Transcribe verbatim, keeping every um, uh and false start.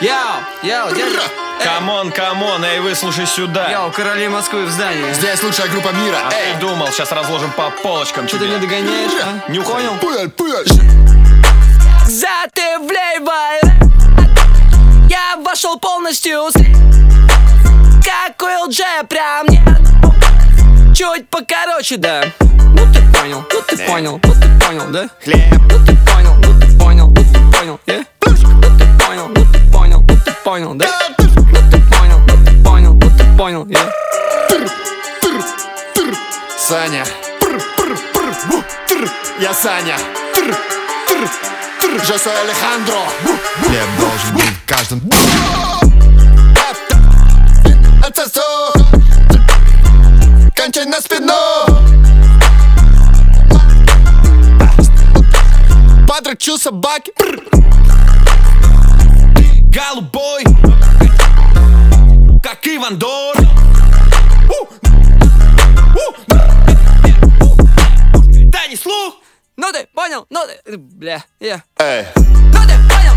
Йоу, йоу, дядя. Камон, камон, эй, выслушай сюда. Йоу, короли Москвы в здании. Здесь лучшая группа мира. А Эй, ты думал, сейчас разложим по полочкам Что ты тебе. не догоняешь, а? Нюхай. Понял? пыль, пыль. Затывлевай. Я вошел полностью с... Как Уилл Дж, прям не... Чуть покороче, да. Ну ты понял, ну ты понял, ну ты понял, да? Хлеб. Ну ты понял, ну ты понял, ну ты понял, yeah? Ну ты понял, ну ты понял, ну ты понял, да? Ну ты понял, ну ты понял, ну ты понял, yeah? Саня. Я Саня. Je soy Alejandro. Хлеб должен быть в каждом. Отсосу. Кончай на спину. Подрачу собаки. Голубой, как Иван Дор. Да не слух. Ну ты понял, ну ты... Бля, я... Эй. Ну ты понял.